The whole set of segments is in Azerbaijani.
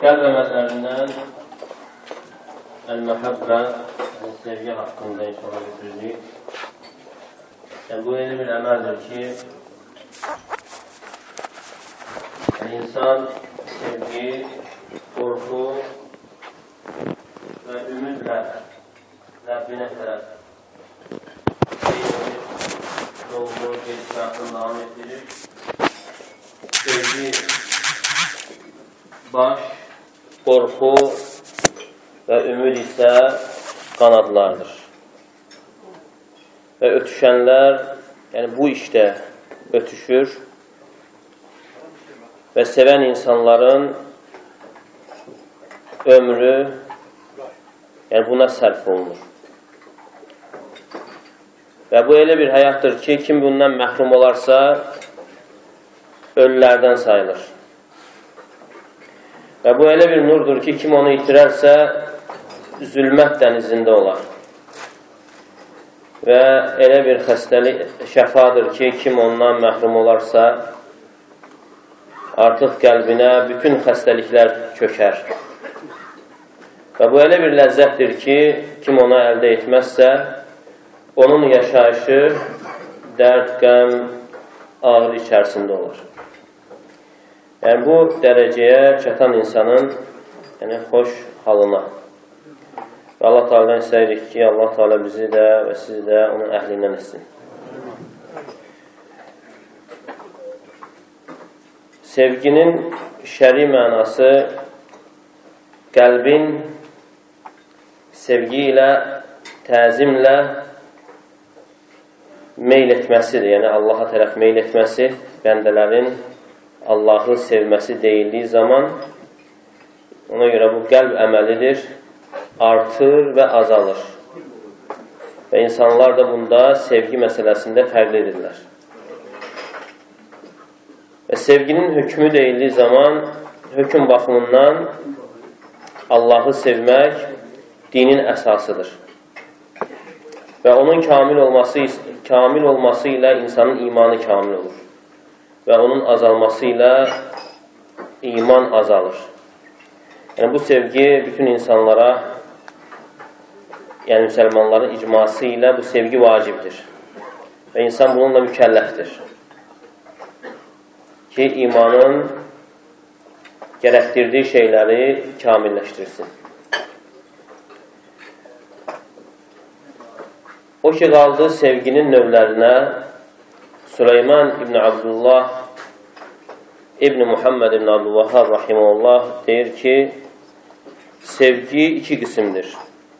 Qəlb əməllərindən əl-məhəbbə, sevgi haqqında inşallah götürürük. Bu elə bir əməldir ki, insan sevgi, qorxu və ümidlə Rəbbinə tərəf yolunu, gedişatını davam etdirir. Sevgi baş, qorxu və ümid isə qanadlardır. Və ötüşənlər, yəni bu işdə ötüşür və sevən insanların ömrü, yəni buna sərf olunur. Və bu elə bir həyatdır ki, kim bundan məhrum olarsa, ölülərdən sayılır. Və bu elə bir nurdur ki, kim onu itirərsə, zülmət dənizində olar. Və elə bir xəstəlik, şəfadır ki, kim ondan məhrum olarsa, artıq qəlbinə bütün xəstəliklər çökər. Və bu elə bir ləzzətdir ki, kim ona əldə etməzsə, onun yaşayışı dərd, qəm, ağrı içərisində olur. Yəni, bu dərəcəyə çatan insanın xoş halına. Və Allah Teala'dan istəyirik ki, Allah Teala bizi də və sizi də onun əhlindən etsin. Sevginin şəri mənası qəlbin sevgi ilə, təzimlə meyl etməsidir. Yəni, Allaha tərəf meyl etməsi, bəndələrin Allahı sevməsi deyildiyi zaman, ona görə bu qəlb əməlidir, artır və azalır. Və insanlar da bunda sevgi məsələsində fərqlidirlər. Və sevginin hökmü deyildiyi zaman, hökm baxımından Allahı sevmək dinin əsasıdır. Və onun kamil olması ilə insanın imanı kamil olur. Və onun azalması ilə iman azalır. Yəni, bu sevgi bütün insanlara, yəni müsəlmanların icması ilə bu sevgi vacibdir. Və insan bununla mükəlləfdir. Ki, imanın gərəkdirdiyi şeyləri kamilləşdirsin. O ki, qaldı sevginin növlərinə, Süleyman İbn Abdullah İbn Muhammed İbn Abdülvahhab rahimehullah deyir ki, sevgi iki qismdir.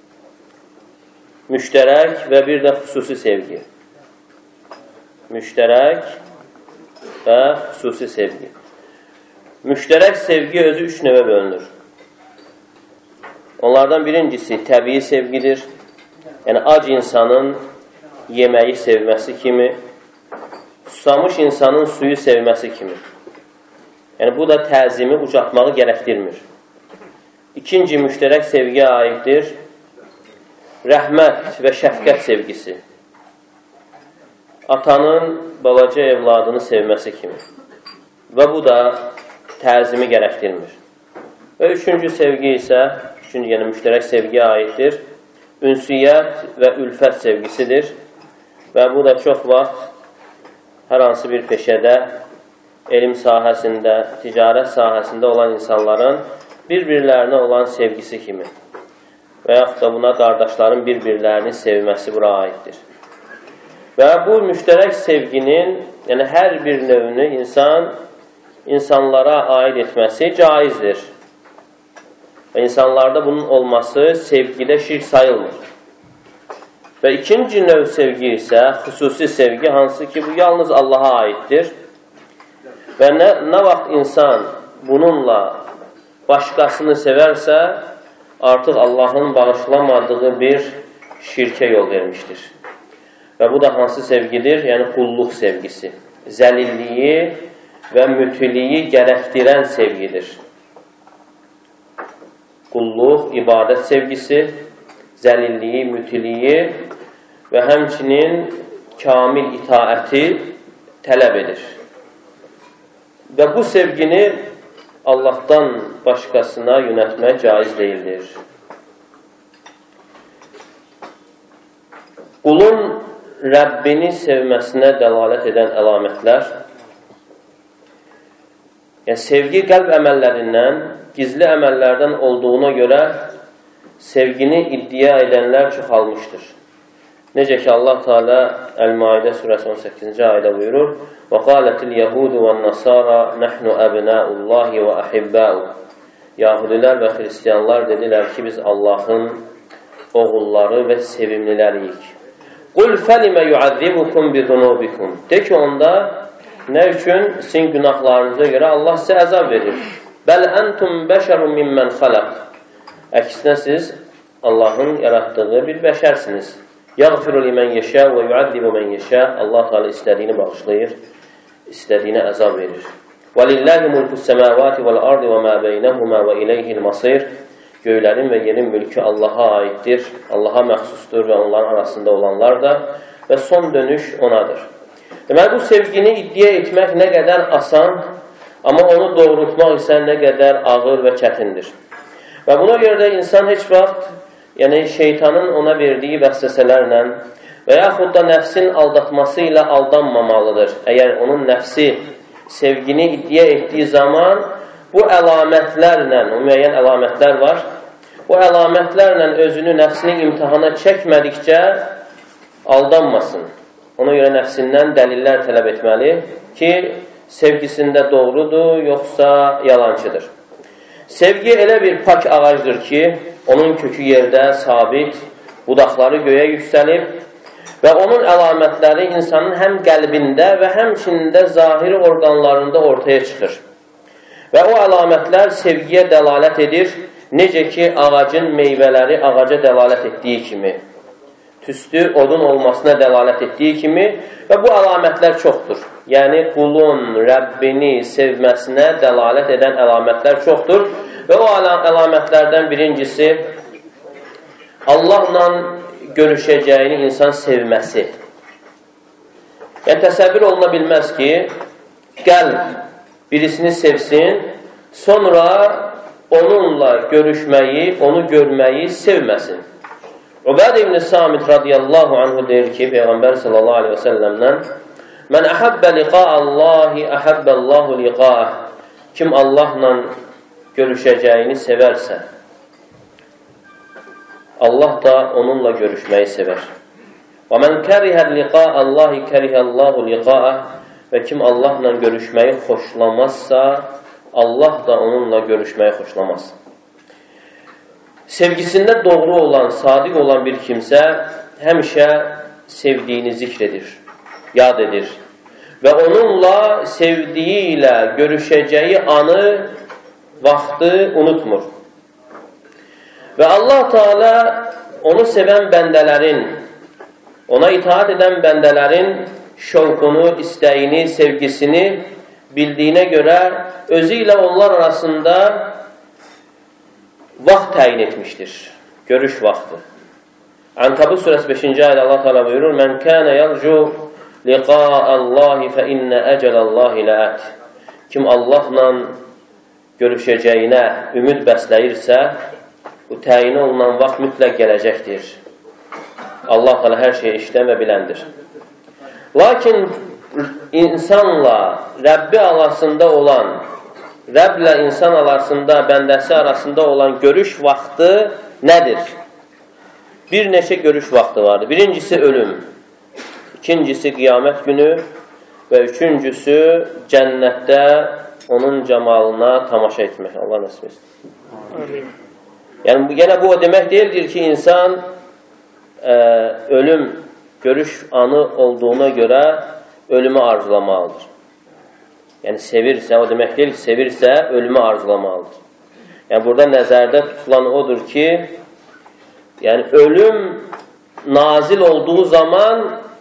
Müştərək və bir də xüsusi sevgi. Müştərək və xüsusi sevgi. Müştərək sevgi özü üç növə bölünür. Onlardan birincisi təbii sevgidir. Yəni, ac insanın yeməyi sevməsi kimi, susamış insanın suyu sevməsi kimi. Yəni, bu da təzimi, ucaltmağı gərəkdirmir. İkinci müştərək sevgiyə aiddir. Rəhmət və şəfqət sevgisi. Atanın balaca evladını sevməsi kimi. Və bu da təzimi gərəkdirmir. Və üçüncü sevgi isə, yəni müştərək sevgiyə aiddir. Ünsiyyət və ülfət sevgisidir. Və bu da çox vaxt hər hansı bir peşədə, elm sahəsində, ticarət sahəsində olan insanların bir-birlərinə olan sevgisi kimi və yaxud da buna qardaşların bir-birlərini sevməsi bura aiddir. Və bu müştərək sevginin, yəni hər bir növünü insanlara aid etməsi caizdir. Və insanlarda bunun olması sevgidə şirk sayılmır. Və ikinci növ sevgi isə xüsusi sevgi, hansı ki, bu yalnız Allaha aiddir. Və nə vaxt insan bununla başqasını sevərsə, artıq Allahın bağışlamadığı bir şirkə yol vermişdir. Və bu da hansı sevgidir? Yəni, qulluq sevgisi. Zəlilliyi və mütiliyi gərəkdirən sevgidir. Qulluq, ibadət sevgisi, zəlilliyi, mütiliyi və həmçinin kamil itaəti tələb edir. Və bu sevgini Allahdan başqasına yönətmək caiz deyildir. Qulun Rəbbini sevməsinə dəlalət edən əlamətlər, yəni sevgi qəlb əməllərindən, gizli əməllərdən olduğuna görə sevgini iddia edənlər çoxalmışdır. Necə ki, Allah Teala Əl-Maidə surəsi 18-ci ayədə buyurur: وَقَالَتِ الْيَهُودُ وَالنَّصَارَى نَحْنُ أَبْنَاءُ اللّٰهِ وَأَحِبَّاءُ Yahudilər və xristiyanlar dedilər ki, biz Allahın oğulları və sevimliləriyik. قُلْ فَلِمَ يُعَذِّبُكُمْ بِذُنُوبِكُمْ De ki, onda nə üçün sizin günahlarınıza görə Allah sizə əzab verir? بَلْ أَنْتُمْ بَشَرٌ مِمَّنْ خَلَقْ Əksinə siz Allahın yaratdığı bir bəşərsiniz. يَغْفِرُ لِمَنْ يَشَاءُ وَيُعَذِّبُ مَنْ يَشَاءُ Allah Teala istədiyini bağışlayır, istədiyinə əzab verir. وَلِلَّهِ مُلْكُ السَّمَاوَاتِ وَالْأَرْضِ وَمَا بَيْنَهُمَا وَإِلَيْهِ الْمَصِيرُ Göylərin və yerin mülkü Allaha aiddir, Allaha məxsusdur və onların arasında olanlar da və son dönüş onadır. Deməli, bu sevgini iddia etmək nə qədər asan, amma onu doğrultmaq isə nə qədər ağır və çətindir. Və buna görə də insan heç vaxt, yəni şeytanın ona verdiyi vəsvəsələrlə və yaxud da nəfsin aldatması ilə aldanmamalıdır. Əgər onun nəfsi sevgini iddia etdiyi zaman bu əlamətlərlə, o müəyyən əlamətlər var, bu əlamətlərlə özünü, nəfsini imtihana çəkmədikcə aldanmasın. Ona görə nəfsindən dəlillər tələb etməli ki, sevgisində doğrudur, yoxsa yalancıdır. Sevgi elə bir pak ağacdır ki, onun kökü yerdə sabit, budaqları göyə yüksəlib və onun əlamətləri insanın həm qəlbində və həmçində zahiri orqanlarında ortaya çıxır. Və o əlamətlər sevgiyə dəlalət edir, necə ki, ağacın meyvələri ağaca dəlalət etdiyi kimi, tüstü odun olmasına dəlalət etdiyi kimi və bu əlamətlər çoxdur. Yəni, qulun Rəbbini sevməsinə dəlalət edən əlamətlər çoxdur və o əlamətlərdən birincisi Allahla görüşəcəyini insan sevməsi. Yəni, təsəvvür oluna bilməz ki, qəlb birisini sevsin, sonra onunla görüşməyi, onu görməyi sevməsin. Ubədə ibn Samit radiyallahu anhu deyir ki, Peyğəmbər sallallahu aleyhi və səlləmdən Mən əhəbbə liqa'allahi əhəbbəllahu liqa'ah Kim Allahla görüşəcəyini sevərsə, Allah da onunla görüşməyi sevər. Və mən kərihə liqa'allahi kərihəllahu liqa'ah Və kim Allahla görüşməyi xoşlamazsa, Allah da onunla görüşməyi xoşlamaz. Sevgisində doğru olan, sadiq olan bir kimsə həmişə sevdiyini zikr edir, yad edir. Və onunla sevdiyi ilə görüşəcəyi anı, vaxtı unutmur. Və Allah Teala onu sevən bəndələrin, ona itaat edən bəndələrin şovqunu, istəyini, sevgisini bildiyinə görə özü ilə onlar arasında vaxt təyin etmişdir. Görüş vaxtı. Ankabut surəsi 5-ci ayədə Allah Teala buyurur: "Mən kana yarju liqa'allahi fe inne ecelallahi la'at." Kim Allahla görüşəcəyinə ümid bəsləyirsə, bu təyin olunan vaxt mütləq gələcəkdir. Allah Teala hər şeyi işləyən və biləndir. Lakin insanla Rəbbi arasında olan, Rəbblə insan arasında, bəndəsi arasında olan görüş vaxtı nədir? Bir neçə görüş vaxtı vardır. Birincisi ölüm, ikincisi qiyamət günü və üçüncüsü cənnətdə onun camalına tamaşa etmək. Allah nəsib etsin. Yəni, yenə bu o demək deyildir ki, insan ölüm, görüş anı olduğuna görə ölümü arzulamalıdır. Yəni, sevirsə, o demək deyil ki, sevirsə, ölümü arzulamalıdır. Yəni, burada nəzərdə tutulan odur ki, yəni, ölüm nazil olduğu zaman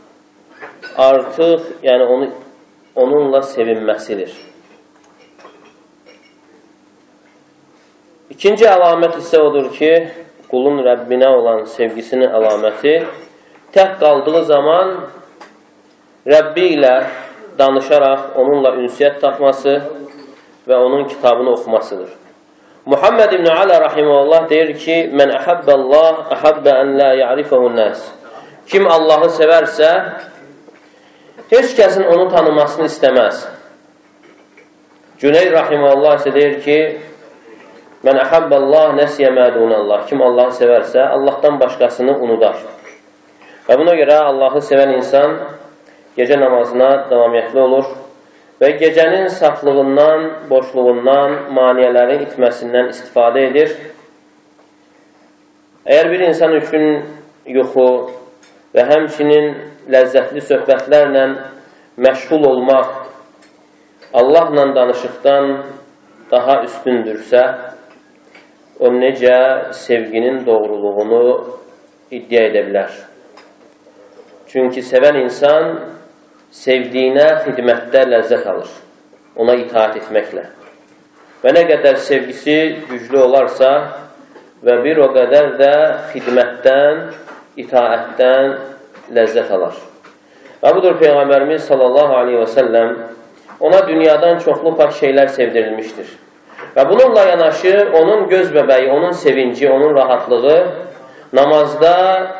artıq yəni, onunla sevinməsidir. İkinci əlamət isə odur ki, qulun Rəbbinə olan sevgisinin əlaməti tək qaldığı zaman Rəbbi ilə danışaraq onunla ünsiyyət tapması və onun kitabını oxumasıdır. Muhammed İbn Ala rahimehullah deyir ki, "Mən ahabballah ahabba an la ya'rifahu nas." Kim Allahı sevərsə, heç kəsin onu tanımasını istəməz. Cüneyd rahimehullah isə deyir ki, "Mən ahabballah nəsiyə mə dunallah." Kim Allahı sevərsə, Allahdan başqasını unudar. Və buna görə Allahı sevən insan gecə namazına davamiyyətli olur və gecənin saflığından, boşluğundan, maniyələrin itməsindən istifadə edir. Əgər bir insan üçün yuxu və həmçinin ləzzətli söhbətlərlə məşğul olmaq Allahla danışıqdan daha üstündürsə, o necə sevginin doğruluğunu iddia edə bilər. Çünki sevən insan sevdiyinə xidmətdə ləzzət alır, ona itaat etməklə. Və nə qədər sevgisi güclü olarsa və bir o qədər də xidmətdən, itaətdən ləzzət alar. Və budur Peyğəmbərimiz sallallahu aleyhi və səlləm ona dünyadan çoxlu pak şeylər sevdirilmişdir. Və bununla yanaşı onun göz bəbəyi, onun sevinci, onun rahatlığı namazda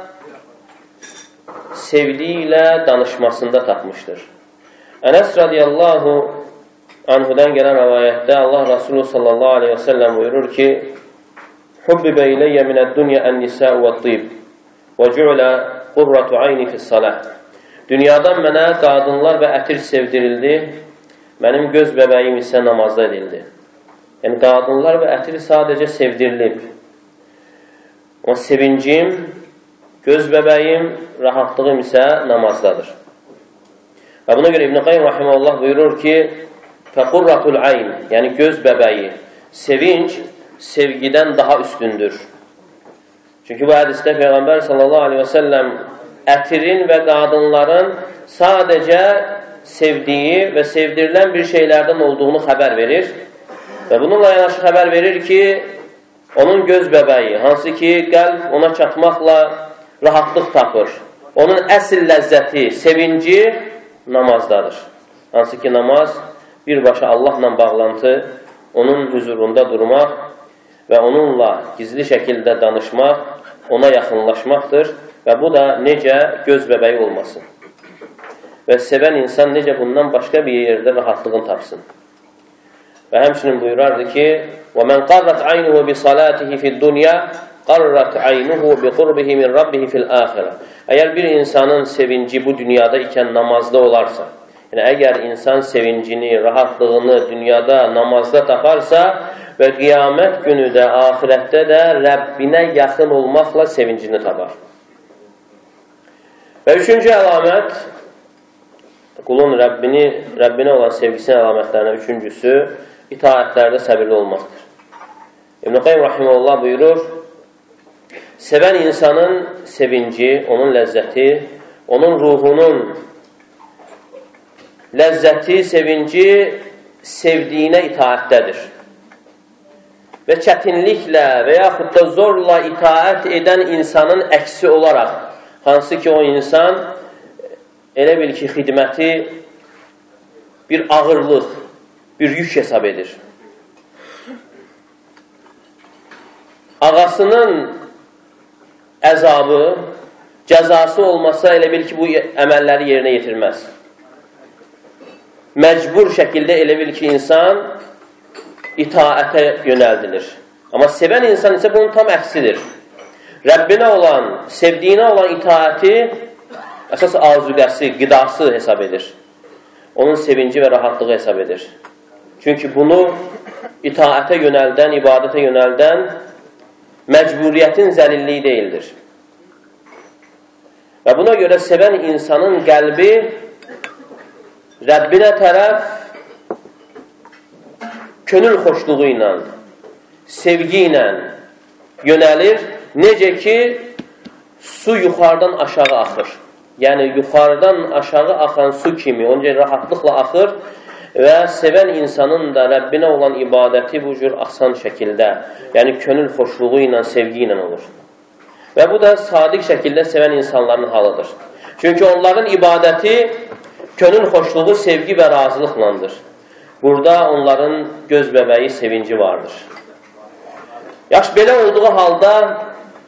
sevdiyi ilə danışmasında tapmışdır. Ənəs radiyallahu anhudan gələn rəvayətdə Allah Rasulü sallallahu aleyhi və səlləm buyurur ki, "Hubbibə iləyyə minəd-dunya ən-nisa'u və-t-tib və cu'lə qurratu ayni fis-salah." Dünyadan mənə qadınlar və ətir sevdirildi, mənim göz bəbəyim isə namazda edildi. Yəni, qadınlar və ətir sadəcə sevdirilib. O sevincim, göz bəbəyim, rahatlığım isə namazdadır. Və buna görə İbn Qayyim rahimehullah buyurur ki, "Fəqurratul ayn", yəni göz bəbəyi, sevinç sevgidən daha üstündür. Çünki bu hədisdə Peyğəmbər sallallahu aleyhi və səlləm ətirin və qadınların sadəcə sevdiyi və sevdirilən bir şeylərdən olduğunu xəbər verir. Və bununla yanaşı xəbər verir ki, onun göz bəbəyi, hansı ki qəlb ona çatmaqla rahatlıq tapır. Onun əsl ləzzəti, sevinci namazdadır. Hansı ki namaz birbaşa Allahla bağlantı, onun huzurunda durmaq və onunla gizli şəkildə danışmaq, ona yaxınlaşmaqdır və bu da necə göz bəbəyi olmasın. Və sevən insan necə bundan başqa bir yerdə rahatlığını tapsın. Və həmçinin buyurardı ki, وَمَنْ قَرَّتْ عَيْنُهُ بِصَلَاتِهِ فِي الدُّنْيَا قَرَّتْ عَيْنُهُ بِقُرْبِهِ مِنْ رَبِّهِ فِي الْآخِرَةِ. Əgər bir insanın sevinci bu dünyada ikən namazda olarsa, yəni əgər insan sevincini, rahatlığını dünyada, namazda taparsa və qiyamət günü də, ahirətdə də Rəbbinə yaxın olmaqla sevincini tapar. Və üçüncü əlamət, qulun Rəbbinə olan sevgisinin əlamətlərindən üçüncüsü, itaətlərdə səbirli olmaqdır. İbn Qayyim rahimehullah buyurur, sevən insanın sevinci, onun ləzzəti, onun ruhunun ləzzəti, sevinci sevdiyinə itaətdədir. Və çətinliklə və yaxud da zorla itaət edən insanın əksi olaraq, hansı ki o insan elə bil ki xidməti bir ağırlıq, bir yük hesab edir. Ağasının əzabı, cəzası olmasa elə bil ki bu əməlləri yerinə yetirməz. Məcbur şəkildə elə bil ki insan itaətə yönəldilir. Amma sevən insan isə bunun tam əksidir. Rəbbinə olan, sevdiyinə olan itaəti əsas azuqəsi, qidası hesab edir. Onun sevinci və rahatlığı hesab edir. Çünki bunu itaətə yönəldən, ibadətə yönəldən məcburiyyətin zəlilliyi deyildir. Və buna görə sevən insanın qəlbi Rəbbinə tərəf könül xoşluğu ilə, sevgi ilə yönəlir. Necə ki, su yuxarıdan aşağı axır. Yəni, yuxarıdan aşağı axan su kimi, onca rahatlıqla axır və sevən insanın da Rəbbinə olan ibadəti bu cür asan şəkildə, yəni könül xoşluğu ilə, sevgi ilə olur. Və bu da sadiq şəkildə sevən insanların halıdır. Çünki onların ibadəti könül xoşluğu, sevgi və razılıqlandır. Burada onların göz bəbəyi sevinci vardır. Yaxşı, belə olduğu halda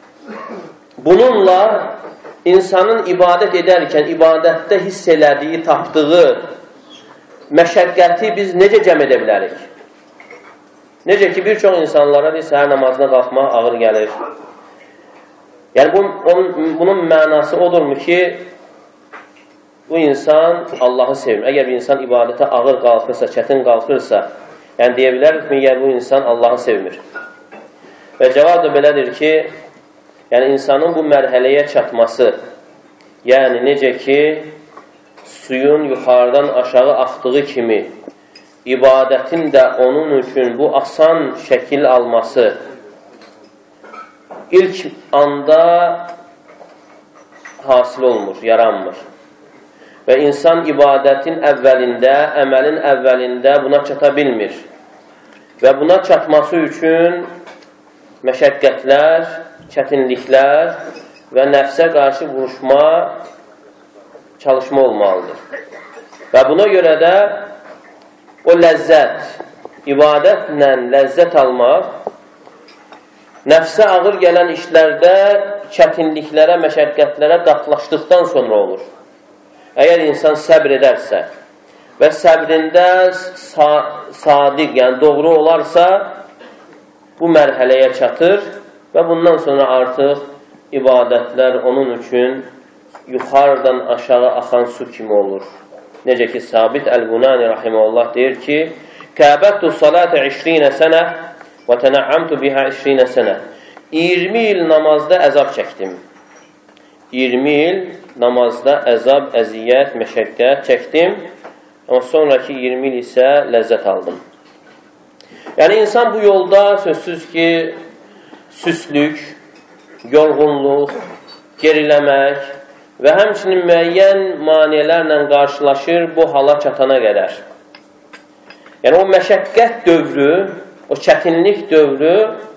bununla insanın ibadət edərkən, ibadətdə hiss elədiyi, tapdığı məşəqqəti biz necə cəm edə bilərik? Necə ki, bir çox insanlara səhər namazına qalxmaq ağır gəlir. Yəni, bunun mənası odurmu ki, bu insan Allahı sevmir. Əgər bir insan ibadətə ağır qalxırsa, çətin qalxırsa, yəni deyə bilərik mi, bu insan Allahı sevmir. Və cavab da belədir ki, yəni insanın bu mərhələyə çatması, yəni necə ki, suyun yuxarıdan aşağı axdığı kimi, ibadətin də onun üçün bu asan şəkil alması ilk anda hasil olmur, yaranmır. Və insan ibadətin əvvəlində, əməlin əvvəlində buna çata bilmir. Və buna çatması üçün məşəqqətlər, çətinliklər və nəfsə qarşı vuruşma, çalışma olmalıdır. Və buna görə də o ləzzət, ibadətlə ləzzət almaq, nəfsə ağır gələn işlərdə çətinliklərə, məşəqqətlərə qatlaşdıqdan sonra olur. Əgər insan səbr edərsə və səbrində sadiq, yəni doğru olarsa, bu mərhələyə çatır və bundan sonra artıq ibadətlər onun üçün yuxarıdan aşağı axan su kimi olur. Necə ki, Sabit Əl-Bunani rahimehullah deyir ki, Kəbəttu salətə 20 sənə və tənəəmtu biha 20 sənə. 20 il namazda əzab çəkdim. 20 il namazda əzab, əziyyət, məşəqqət çəkdim. Amma sonraki 20 il isə ləzzət aldım. Yəni, insan bu yolda sözsüz ki, süslük, yorğunluq, geriləmək və həmçinin müəyyən maneələrlə qarşılaşır bu hala çatana qədər. Yəni, o məşəqqət dövrü, o çətinlik dövrü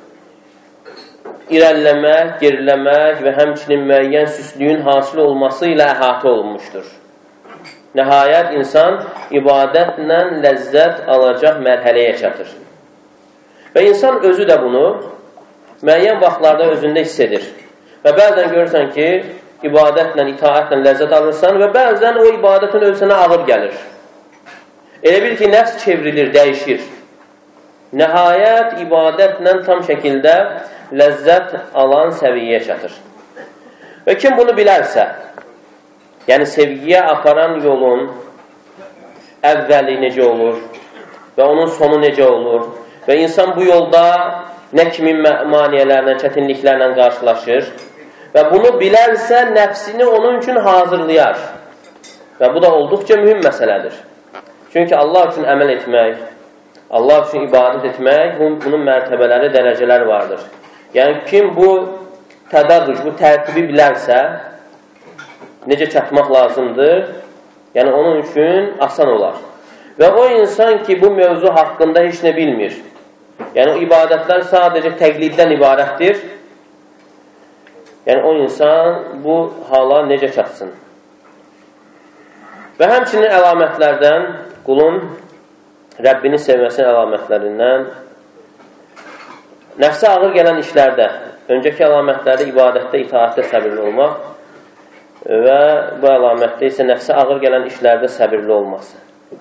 irəliləmək, geriləmək və həmçinin müəyyən süslüyün hasil olması ilə əhatə olunmuşdur. Nəhayət, insan ibadətlə ləzzət alacaq mərhələyə çatır. Və insan özü də bunu müəyyən vaxtlarda özündə hiss edir. Və bəzən görürsən ki, ibadətlə, itaətlə ləzzət alırsan və bəzən o ibadətin özünə ağır gəlir. Elə bil ki, nəfs çevrilir, dəyişir. Nəhayət, ibadətlə tam şəkildə ləzzət alan səviyyəyə çatır. Və kim bunu bilərsə, yəni sevgiyə aparan yolun əvvəli necə olur və onun sonu necə olur və insan bu yolda nə kimi maneələrlə, çətinliklərlə qarşılaşır və bunu bilərsə, nəfsini onun üçün hazırlayar. Və bu da olduqca mühüm məsələdir. Çünki Allah üçün əməl etmək, Allah üçün ibadət etmək, bunun mərtəbələri, dərəcələri vardır. Yəni, kim bu tədarruc, bu tərtibi bilərsə, necə çatmaq lazımdır, yəni onun üçün asan olar. Və o insan ki, bu mövzu haqqında heç nə bilmir, yəni o ibadətlər sadəcə təqliddən ibarətdir, yəni o insan bu hala necə çatsın? Və həmçinin əlamətlərdən, qulun Rəbbini sevməsinin əlamətlərindən nəfsə ağır gələn işlərdə, öncəki əlamətlərdə ibadətdə, itaətdə səbirli olmaq və bu əlamətdə isə nəfsə ağır gələn işlərdə səbirli olması.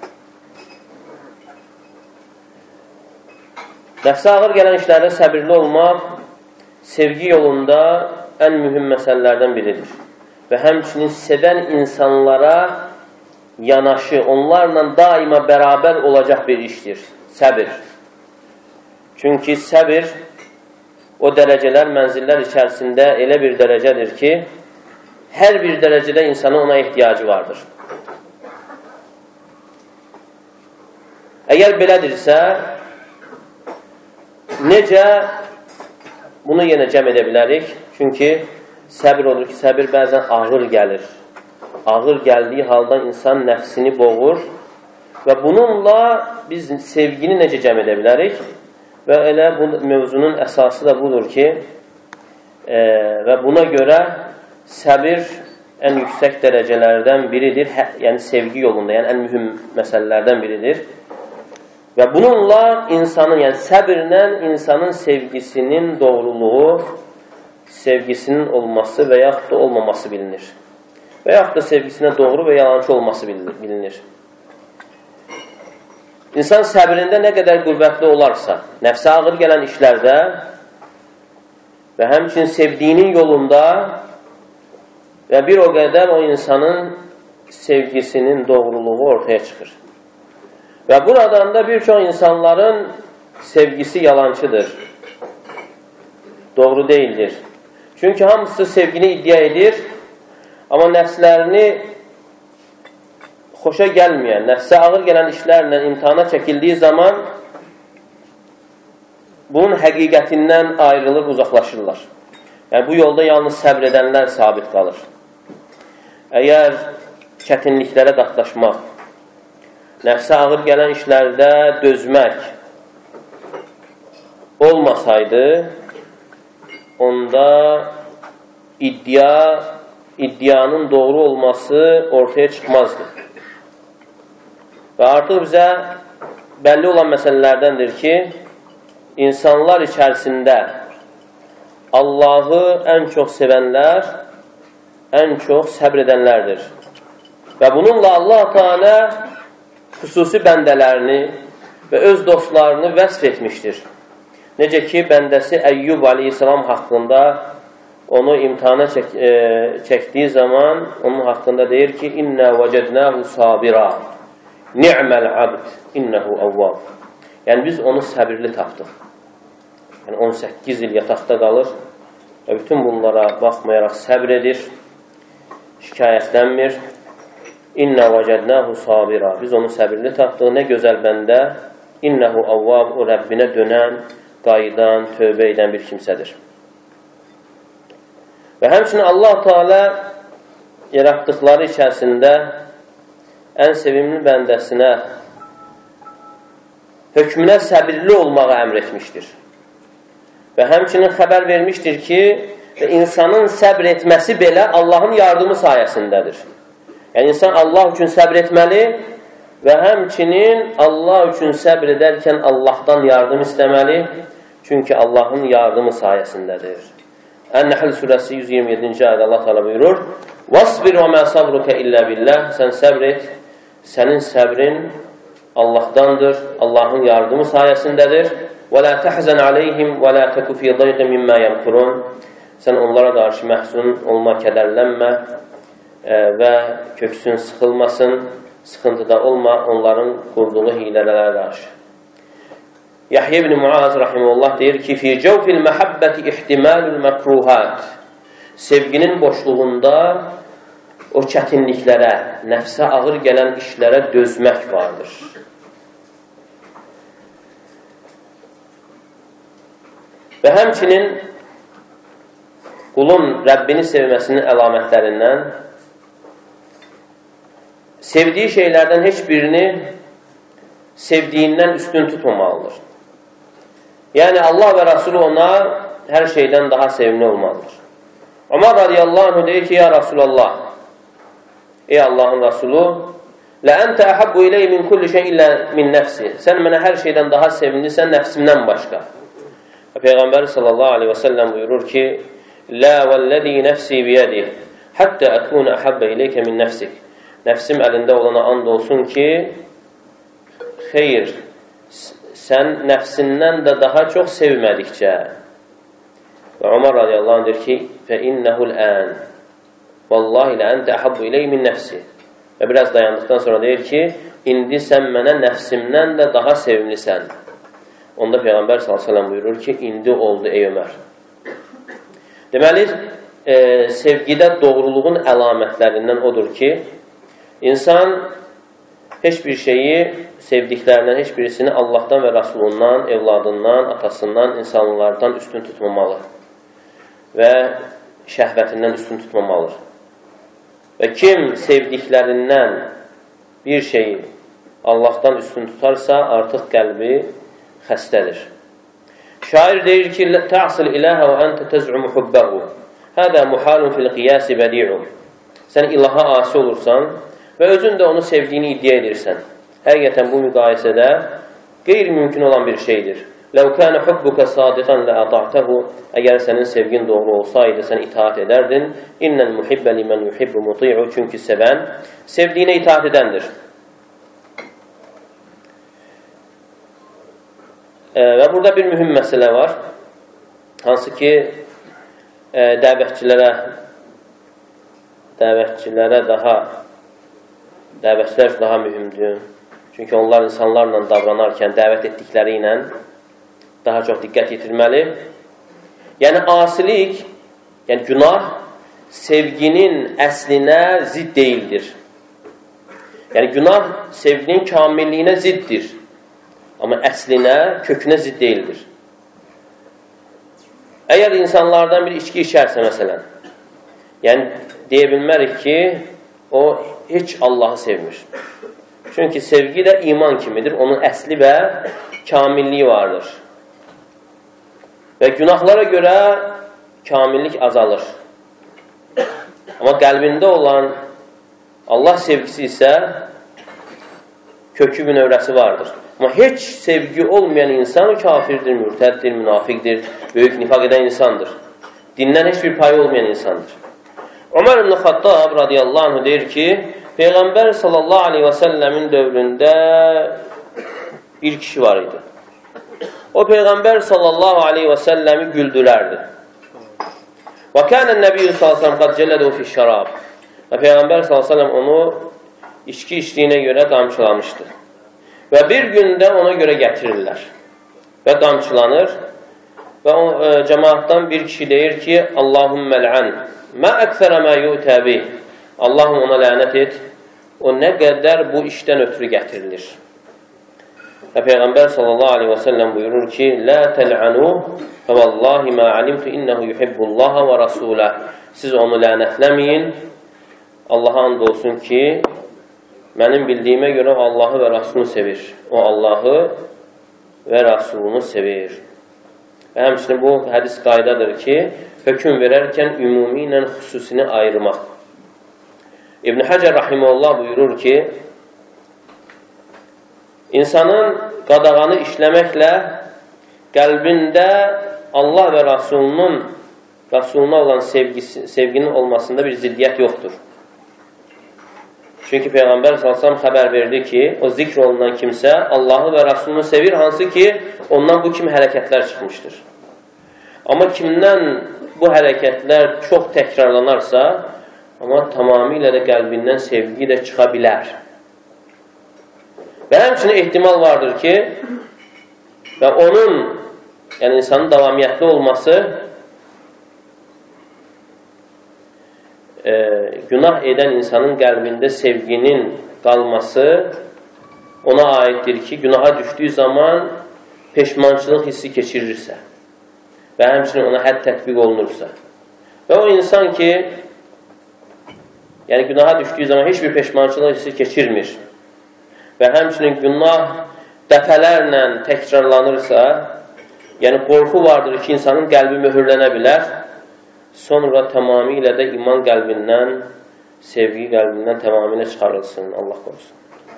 Nəfsə ağır gələn işlərdə səbirli olmaq sevgi yolunda ən mühüm məsələlərdən biridir. Və həmçinin sevən insanlara yanaşı, onlarla daima bərabər olacaq bir işdir. Səbir. Çünki səbir o dərəcələr, mənzillər içərisində elə bir dərəcədir ki, hər bir dərəcədə insanın ona ehtiyacı vardır. Əgər belədirsə, necə bunu yenə cəm edə bilərik? Çünki səbir olur ki, səbir bəzən ağır gəlir. Ağır gəldiyi halda insan nəfsini boğur və bununla biz sevgini necə cəm edə bilərik? Və elə bu mövzunun əsası da budur ki, və buna görə səbir ən yüksək dərəcələrdən biridir, yəni sevgi yolunda, yəni ən mühüm məsələlərdən biridir. Və bununla insanın, yəni səbirlə insanın sevgisinin doğruluğu, sevgisinin olması və yaxud da olmaması bilinir. Və yaxud da sevgisinə doğru və yalancı olması bilinir. İnsan səbrində nə qədər qüvvətli olarsa, nəfsə ağır gələn işlərdə və həmçinin sevdiyinin yolunda və bir o qədər o insanın sevgisinin doğruluğu ortaya çıxır. Və buradan da bir çox insanların sevgisi yalancıdır. Doğru deyildir. Çünki hamısı sevgini iddia edir, amma nəfslərini xoşa gəlməyən, nəfsə ağır gələn işlərlə imtihana çəkildiyi zaman bunun həqiqətindən ayrılır, uzaqlaşırlar. Yəni, bu yolda yalnız səbr edənlər sabit qalır. Əgər çətinliklərə qatlaşmaq, nəfsə ağır gələn işlərdə dözmək olmasaydı, onda iddianın doğru olması ortaya çıxmazdı. Və artıq bizə bəlli olan məsələlərdəndir ki, insanlar içərisində Allahı ən çox sevənlər, ən çox səbr edənlərdir. Və bununla Allah Teala xüsusi bəndələrini və öz dostlarını vəsf etmişdir. Necə ki, bəndəsi Əyyub aleyhissalam haqqında onu imtihana çəkdiyi zaman onun haqqında deyir ki, İnnə vəcədnəhu sabira, ni'məl abd, innəhu avvab. Yəni, biz onu səbirli tapdıq. Yəni, 18 il yataqda qalır və bütün bunlara baxmayaraq səbr edir, şikayətlənmir. İnnə vəcədnəhu sabira. Biz onu səbirli tapdıq. Nə gözəl bəndə. İnnəhu avvab. O Rəbbinə dönən, qayıdan, tövbə edən bir kimsədir. Və həmçinin Allah Teala yaratdıqları içərisində ən sevimli bəndəsinə hökmünə səbirli olmağı əmr etmişdir. Və həmçinin xəbər vermişdir ki, insanın səbr etməsi belə Allahın yardımı sayəsindədir. Yəni, insan Allah üçün səbr etməli və həmçinin Allah üçün səbr edərkən Allahdan yardım istəməli. Çünki Allahın yardımı sayəsindədir. Ən-Nəhl surəsi 127-ci ayədə Allah Teala buyurur: "Vasbir və mə sabruka illə billah." Sən səbr et, sənin səbrin Allahdandır, Allahın yardımı sayəsindədir. "Və la tahzan alayhim və la taku fi dayqin mimma yamkurun." Sən onlara qarşı məhzun olma, kədərlənmə və köksün sıxılmasın, sıxıntıda olma onların qurduğu hilələrə qarşı. Yahya ibn Muaz rahimehullah deyir ki, "Fi cawfil mahabbati ihtimalul makruhat." Sevginin boşluğunda o çətinliklərə, nəfsə ağır gələn işlərə dözmək vardır. Və həmçinin qulun Rəbbini sevməsinin əlamətlərindən sevdiyi şeylərdən heç birini sevdiyindən üstün tutmamalıdır. Yəni, Allah və Rasulü ona hər şeydən daha sevimli olmalıdır. Ömər radiyallahu anh deyir ki, ya Rasulallah, ey Allahın Rasulü, "Ləəntə əhəbbu iləyyə min kulli şey illə min nəfsi." Sən mənə hər şeydən daha sevimlisən nəfsimdən başqa. Və Peyğəmbər sallallahu aleyhi və səlləm buyurur ki, "Lə vəlləzi nəfsi biyədih, həttə əkun əhəbbə iləykə min nəfsik." Nəfsim əlində olana and olsun ki, xeyr, sən nəfsindən də daha çox sevmədikcə. Və Ömər radiyallahu anh deyir ki, "Fəinnəhul ən, vallahi lə əntə əhəbbu iləyyə min nəfsi." Və biraz dayandıqdan sonra deyir ki, "İndi sən mənə nəfsimdən də daha sevimlisən." Onda Peyğəmbər s.ə.v buyurur ki, "İndi oldu ey Ömər." Deməli, sevgidə doğruluğun əlamətlərindən odur ki, insan heç bir şeyi sevdiklərindən heç birisini Allahdan və Rasulundan, evladından, atasından, insanlardan üstün tutmamalı və şəhvətindən üstün tutmamalıdır. Və kim sevdiklərindən bir şeyi Allahdan üstün tutarsa, artıq qəlbi xəstədir. Şair deyir ki, "Ta'sil ilahə və əntə təz'umu hubbəhu. Hədə muhalun fil qiyasi bədi'un." Sən ilaha asi olursan və özün də onu sevdiyini iddia edirsən. Həqiqətən bu müqayisədə qeyri-mümkün olan bir şeydir. لَوْ كَانَ حُبُّكَ صَادِقًا لَأَطَعْتَهُ Əgər sənin sevgin doğru olsaydı, sən itaat edərdin. اِنَّ الْمُحِبَّ لِمَنْ يُحِبُّ مُطِيعُ Çünki sevən, sevdiyinə itaat edəndir. Və burada bir mühüm məsələ var. Hansı ki, dəvətçilər daha mühümdür. Çünki onlar insanlarla davranarkən, dəvət etdikləri ilə daha çox diqqət yetirməli. Yəni, asilik, yəni günah sevginin əslinə zidd deyildir. Yəni, günah sevginin kamilliyinə ziddir. Amma əslinə, kökünə zidd deyildir. Əgər insanlardan bir içki içərsə, məsələn, yəni, deyə bilmərik ki, o heç Allahı sevmir. Çünki sevgi də iman kimidir. Onun əsli və kamilliyi vardır. Və günahlara görə kamillik azalır. Amma qəlbində olan Allah sevgisi isə kökü bir növrəsi vardır. Amma heç sevgi olmayan insan kafirdir, mürtəddir, münafiqdir, böyük nifaq edən insandır. Dindən heç bir payı olmayan insandır. Ömər ibn Xattab radiyallahu anh deyir ki, Peyğəmbər sallallahu aleyhi və səlləmin dövründə bir kişi var idi. O Peyğəmbər sallallahu aleyhi və səlləmi güldürərdi. Və kənən Nəbiyyü sallallahu aleyhi və səlləm qad cəllədə fi şərab. Və Peyğəmbər sallallahu aleyhi və səlləm onu içki içdiyinə görə qamçılamışdı. Və bir gündə ona görə gətirirlər. Və qamçılanır. Və cəmaatdan bir kişi deyir ki, Allahümmə lə'ən, mə əksərə mə yu'təbi. Allahım ona lənət et. O nə qədər bu işdən ötürü gətirilir. Və Peyğəmbər sallallahu aleyhi və səlləm buyurur ki, Lə təl'anu və vallahi mə alimtu innəhu yuhibbullaha və rasulə. Siz onu lənətləməyin. Allaha and olsun ki, mənim bildiyimə görə Allahı və Rasulunu sevir. O Allahı və Rasulunu sevir. Və həmçinin bu hədis qaydadır ki, hökm verərkən ümumi ilə xüsusini ayırmaq. İbn Həcər rahimehullah buyurur ki, insanın qadağanı işləməklə qəlbində Allah və Rasuluna olan sevginin olmasında bir ziddiyyət yoxdur. Çünki Peyğəmbər s.ə.v xəbər verdi ki, o zikr olunan kimsə Allahı və Rasulunu sevir, hansı ki, ondan bu kimi hərəkətlər çıxmışdır. Amma kimdən bu hərəkətlər çox təkrarlanarsa, amma tamamilə də qəlbindən sevgi də çıxa bilər. Və həmçinin ehtimal vardır ki, və onun, yəni insanın davamiyyətli olması, günah edən insanın qəlbində sevginin qalması ona aiddir ki, günaha düşdüyü zaman peşmançılıq hissi keçirirsə və həmçinin ona hədd tətbiq olunursa və o insan ki, yəni günaha düşdüyü zaman heç bir peşmançılıq hissi keçirmir və həmçinin günah dəfələrlə təkrarlanırsa, yəni qorxu vardır ki, insanın qəlbi möhürlənə bilər. Sonra tamamilə də iman qəlbindən, sevgi qəlbindən tamamilə çıxarılsın. Allah qorusun.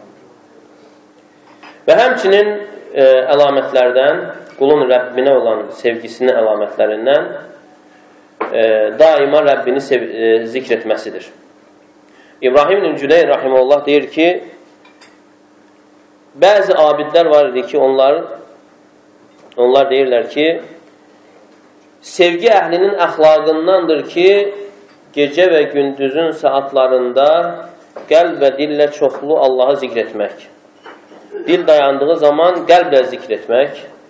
Və həmçinin əlamətlərdən, qulun Rəbbinə olan sevgisinin əlamətlərindən daima Rəbbini zikr etməsidir. İbrahim ibn Cüleyn rahimehullah deyir ki, bəzi abidlər var idi ki, onlar deyirlər ki, sevgi əhlinin əxlaqındandır ki, gecə və gündüzün saatlarında qəlb və dillə çoxlu Allahı zikr etmək. Dil dayandığı zaman qəlblə zikr etmək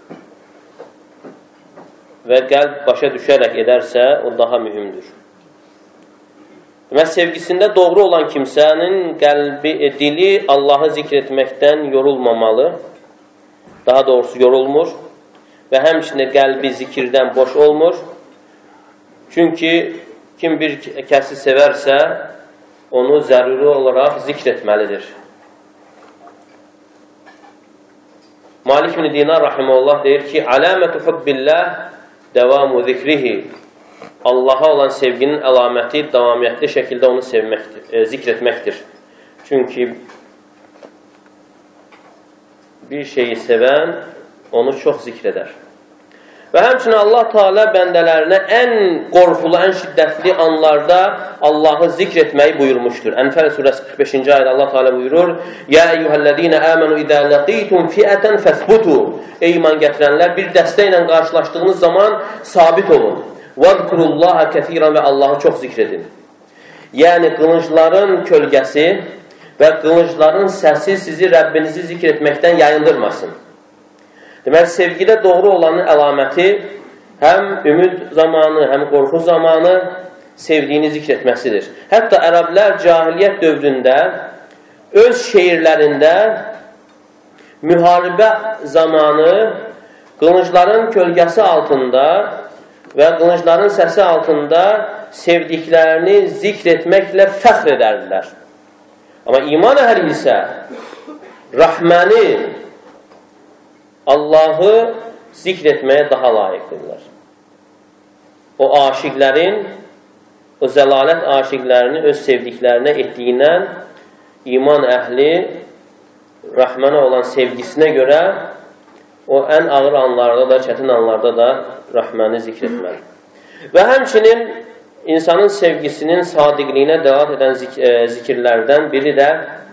və qəlb başa düşərək edərsə, o daha mühümdür. Demək, sevgisində doğru olan kimsənin dili Allahı zikr etməkdən yorulmamalı, daha doğrusu yorulmur. Və həmçinin qəlbi zikirdən boş olmur. Çünki kim bir kəsi sevərsə, onu zəruri olaraq zikr etməlidir. Malik ibn Dinar rahimehullah deyir ki, Aləmətu hubbillah dəvamu zikrihi. Allaha olan sevginin əlaməti davamiyyətli şəkildə onu sevməkdir, zikr etməkdir. Çünki bir şeyi sevən onu çox zikr edər. Və həmçinin Allah Teala bəndələrinə ən qorxulu, ən şiddətli anlarda Allahı zikr etməyi buyurmuşdur. Ənfəl surəsi 45-ci ayədə Allah Teala buyurur: "Ya eyyuhellezine amenu iza laqitum fi'atan fasbutu." Ey iman gətirənlər, bir dəstə ilə qarşılaşdığınız zaman sabit olun. "Vazkurullaha kesiran" və Allahı çox zikr edin. Yəni qılıncların kölgəsi və qılıncların səsi sizi Rəbbinizi zikr etməkdən yayındırmasın. Deməli, sevgidə doğru olanın əlaməti həm ümid zamanı, həm qorxu zamanı sevdiyini zikr etməsidir. Hətta ərəblər cahiliyyət dövründə öz şeirlərində müharibə zamanı qılıncların kölgəsi altında və qılıncların səsi altında sevdiklərini zikr etməklə fəxr edərdilər. Amma iman əhli isə Rəhməni, Allahı zikr etməyə daha layiqdirlər. O aşiqlərin, o zəlalət aşiqlərini öz sevdiklərinə etdiyindən iman əhli Rəhmənə olan sevgisinə görə o ən ağır anlarda da, çətin anlarda da Rəhməni zikr etməli. Və həmçinin insanın sevgisinin sadiqliyinə dəlat edən zikirlərdən biri də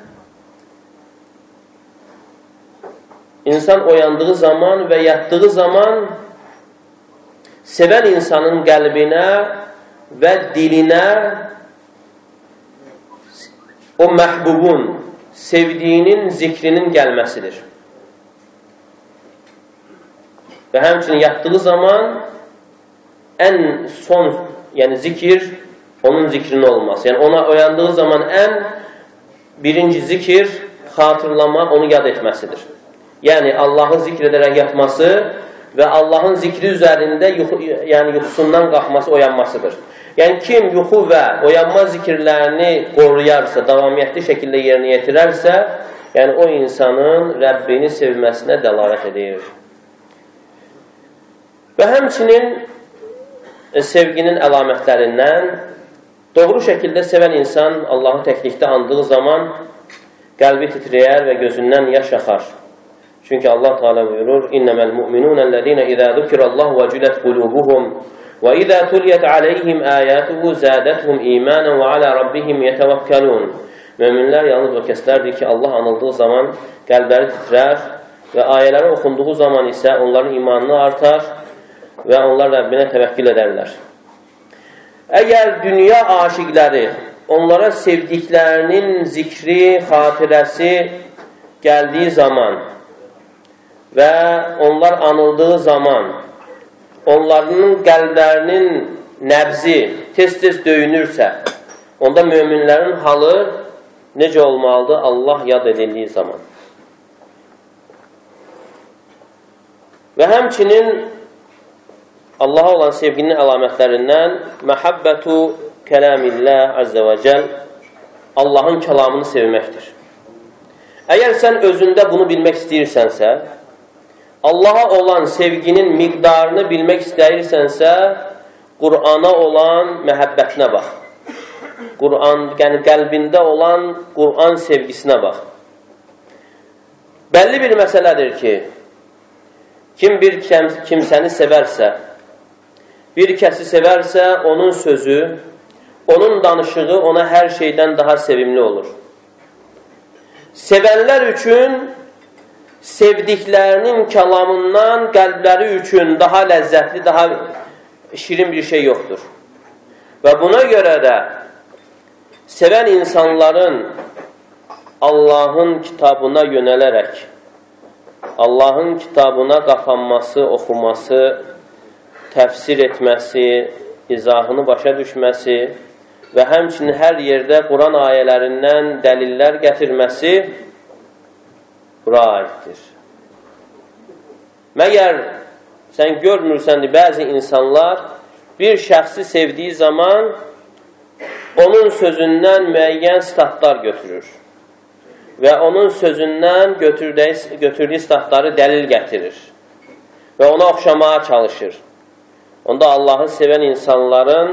İnsan oyandığı zaman və yatdığı zaman sevən insanın qəlbinə və dilinə o məhbubun, sevdiyinin zikrinin gəlməsidir. Və həmçinin yatdığı zaman ən son, yəni zikir, onun zikrini olmaz. Yəni ona oyandığı zaman ən birinci zikir, xatırlama, onu yad etməsidir. Yəni Allahı zikr edərək yatması və Allahın zikri üzərində yuxusundan qalxması, oyanmasıdır. Yəni kim yuxu və oyanma zikirlərini qoruyarsa, davamiyyətli şəkildə yerinə yetirərsə, yəni o insanın Rəbbini sevməsinə dəlalət edir. Və həmçinin sevginin əlamətlərindən doğru şəkildə sevən insan Allahı təklikdə andığı zaman qəlbi titrəyər və gözündən yaş axar. Çünki Allah Teala buyurur: "İnnemel mu'minunellezine iza zukirallahu vecilet kulubuhum ve iza tuliyet aleyhim ayatuhu zadatuhum imanen ve ala rabbihim yetevekkelun." Möminlər yalnız o kəslərdir ki, Allah anıldığı zaman qəlbləri titrər və ayələri oxunduğu zaman isə onların imanını artar və onlar Rəbbinə təvəkkül edərlər. Əgər dünya aşiqləri onlara sevdiklərinin zikri, xatirəsi gəldiyi zaman və onlar anıldığı zaman onların qəlblərinin nəbzi tez-tez döyünürsə, onda möminlərin halı necə olmalıdır? Allah yad edildiyi zaman. Və həmçinin Allaha olan sevginin əlamətlərindən məhəbbətu kəlamillah əzzə və cəl, Allahın kəlamını sevməkdir. Əgər sən özündə bunu bilmək istəyirsənsə, Allaha olan sevginin miqdarını bilmək istəyirsənsə, Qur'ana olan məhəbbətinə bax. Yəni qəlbində olan Qur'an sevgisinə bax. Bəlli bir məsələdir ki, kim bir kimsəni sevərsə, bir kəsi sevərsə, onun sözü, onun danışığı ona hər şeydən daha sevimli olur. Sevənlər üçün sevdiklərinin kəlamından qəlbləri üçün daha ləzzətli, daha şirin bir şey yoxdur. Və buna görə də sevən insanların Allahın kitabına yönələrək, Allahın kitabına qapanması, oxuması, təfsir etməsi, izahını başa düşməsi və həmçinin hər yerdə Quran ayələrindən dəlillər gətirməsi bura aiddir. Məgər sən görmürsəndir, bəzi insanlar bir şəxsi sevdiyi zaman onun sözündən müəyyən statlar götürür və onun sözündən götürdüyü statları dəlil gətirir və ona oxşamağa çalışır. Onda Allahı sevən insanların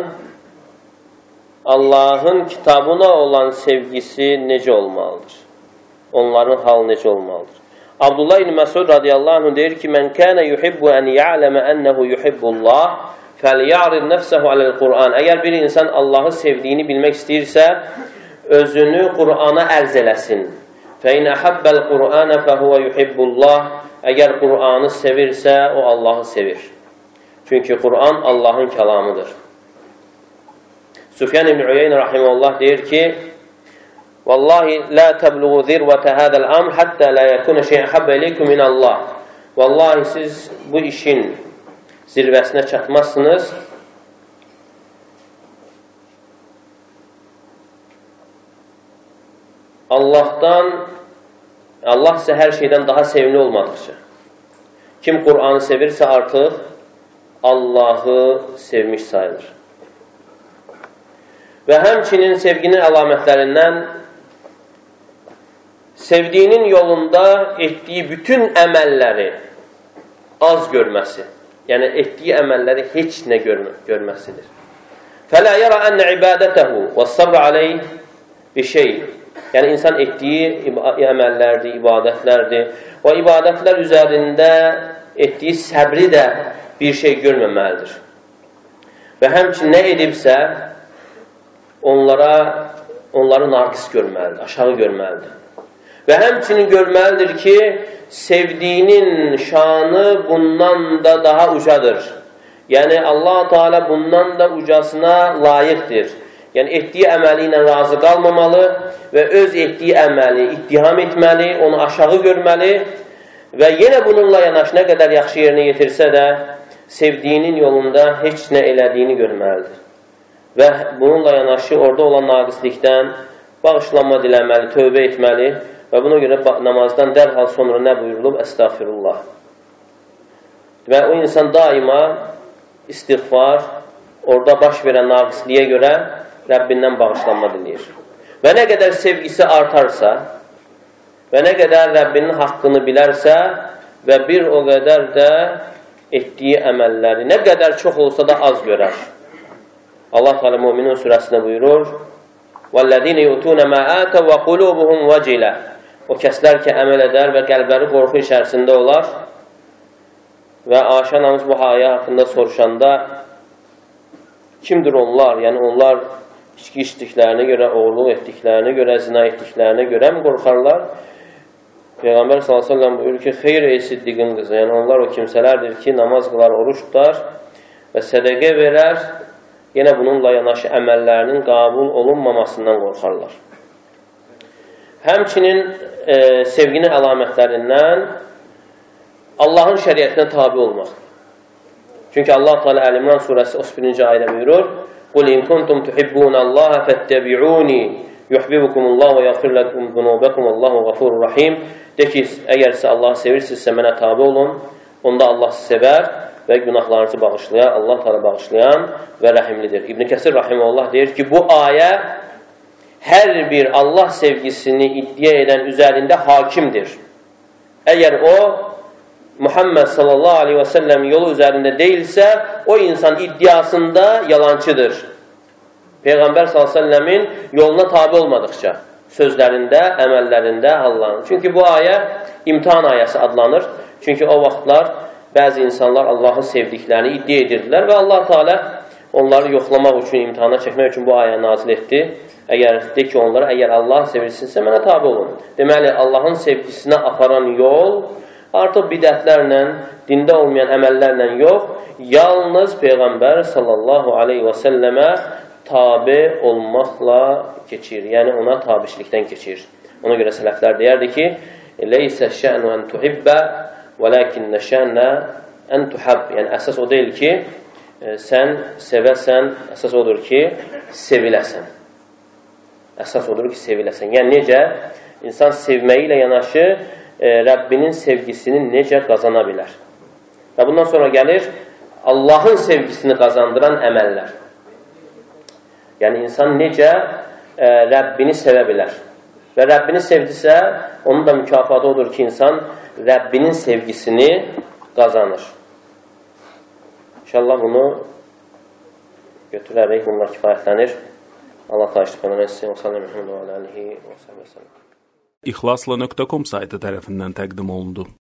Allahın kitabına olan sevgisi necə olmalıdır? Onların halı necə olmalıdır? Abdullah ibn Məsud radiyallahu anh deyir ki, mən kənə yuhibbu ən ya'ləmə ənəhu yuhibbullah fəlya'rid nəfsəhu aləl-Qur'an. Əgər bir insan Allahı sevdiyini bilmək istəyirsə, özünü Qur'ana ərz eləsin. Fəin əhəbbəl Qur'anə fəhuvə yuhibbullah. Əgər Qur'anı sevirsə, o Allahı sevir. Çünki Qur'an Allahın kəlamıdır. Süfyan ibn Uyeyne rahimehullah deyir ki, Vallahi la təbluğu zirvətə hədəl amr həttə la yəkunə şeyən həbbə ileykum minəllah. Vallahi siz bu işin zirvəsinə çatmazsınız. Allah isə hər şeydən daha sevimli olmadıqca. Kim Qur'anı sevirsə artıq Allahı sevmiş sayılır. Və həmçinin sevginin əlamətlərindən sevdiyinin yolunda etdiyi bütün əməlləri az görməsi. Yəni, etdiyi əməlləri heç nə görməsidir. فَلَا يَرَ أَنَّ عِبَادَتَهُ وَالصَّبْرَ عَلَيْهِ بِشَيْءٍ. Yəni, insan etdiyi əməllərdir, ibadətlərdir. O ibadətlər üzərində etdiyi səbri də bir şey görməməlidir. Və həmçin nə edibsə, onları naqis görməlidir, aşağı görməlidir. Və həmçinin görməlidir ki, sevdiyinin şanı bundan da daha ucadır. Yəni, Allah-u Teala bundan da ucasına layiqdir. Yəni, etdiyi əməli ilə razı qalmamalı və öz etdiyi əməli ittiham etməli, onu aşağı görməli və yenə bununla yanaşı nə qədər yaxşı yerinə yetirsə də, sevdiyinin yolunda heç nə elədiyini görməlidir. Və bununla yanaşı orada olan naqislikdən bağışlanma diləməli, tövbə etməli və buna görə namazdan dərhal sonra nə buyurulub? Əstəğfirullah. Və o insan daima istiğfar, orada baş verən naqisliyə görə Rəbbindən bağışlanma diləyir. Və nə qədər sevgisi artarsa və nə qədər Rəbbinin haqqını bilərsə və bir o qədər də etdiyi əməlləri nə qədər çox olsa da az görər. Allah Teala Müminun surəsində buyurur: "Vəllezîne yu'tûne mâ âtev və qulûbuhum vecilə." O kəslər ki, əməl edər və qəlbləri qorxu içərisində olar. Və Ayşə anamız bu ayə haqqında soruşanda kimdir onlar? Yəni onlar içki içdiklərinə görə, oğurluq etdiklərinə görə, zina etdiklərinə görə mi qorxarlar? Peyğəmbər s.ə.v buyurur ki, xeyr ey siddiqin qızı. Yəni onlar o kimsələrdir ki, namaz qılar, oruç tutar və sədəqə verər. Yenə bununla yanaşı əməllərinin qəbul olunmamasından qorxarlar. Həmçinin sevginin əlamətlərindən Allahın şəriətinə tabi olmaq. Çünki Allah Teala Əl-İmran surəsi 31-ci ayədə buyurur: "Qul in kuntum tuhibbunallaha fattabi'uni yuhibbukumullahu və yaghfir lakum zunubakum vallahu ghafurur rahim." De ki, əgər siz Allahı sevirsinizsə mənə tabi olun. Onda Allah sizi sevər və günahlarınızı bağışlayan, Allah Teala bağışlayan və rəhimlidir. İbn Kəsir rahimehullah deyir ki, bu ayə hər bir Allah sevgisini iddia edən üzərində hakimdir. Əgər o Muhammed sallallahu aleyhi və səlləm yolu üzərində deyilsə, o insan iddiasında yalancıdır. Peyğəmbər sallallahu aleyhi və səlləmin yoluna tabi olmadıqca, sözlərində, əməllərində hallanır. Çünki bu ayə imtihan ayəsi adlanır. Çünki o vaxtlar bəzi insanlar Allahı sevdiklərini iddia edirdilər və Allah Teala onları yoxlamaq üçün, imtihana çəkmək üçün bu ayə nazil etdi. Əgər de ki, onlara, əgər Allah sevirsinsə, mənə tabi olun. Deməli, Allahın sevgisinə aparan yol artıq bidətlərlə, dində olmayan əməllərlə yox, yalnız Peyğəmbər sallallahu aleyhi və səlləmə tabi olmaqla keçir. Yəni, ona tabiçlikdən keçir. Ona görə sələflər deyərdi ki, "Leysə şə'nu ən tuhibbə və ləkinnə şə'nə ən tuhəb." Yəni, əsas o deyil ki, sən sevəsən, əsas odur ki, seviləsən. Əsas odur ki, seviləsən. Yəni, necə? İnsan sevməyi ilə yanaşı Rəbbinin sevgisini necə qazana bilər? Və bundan sonra gəlir Allahın sevgisini qazandıran əməllər. Yəni, insan necə Rəbbini sevə bilər? Və Rəbbini sevdisə, onun da mükafatı odur ki, insan Rəbbinin sevgisini qazanır. İnşallah bunu götürərək, bunlar kifayətlənir. Allah təşrif edəməsin. Və sallallahu aleyhi və səlləm. ixlasla.com saytı tərəfindən təqdim olundu.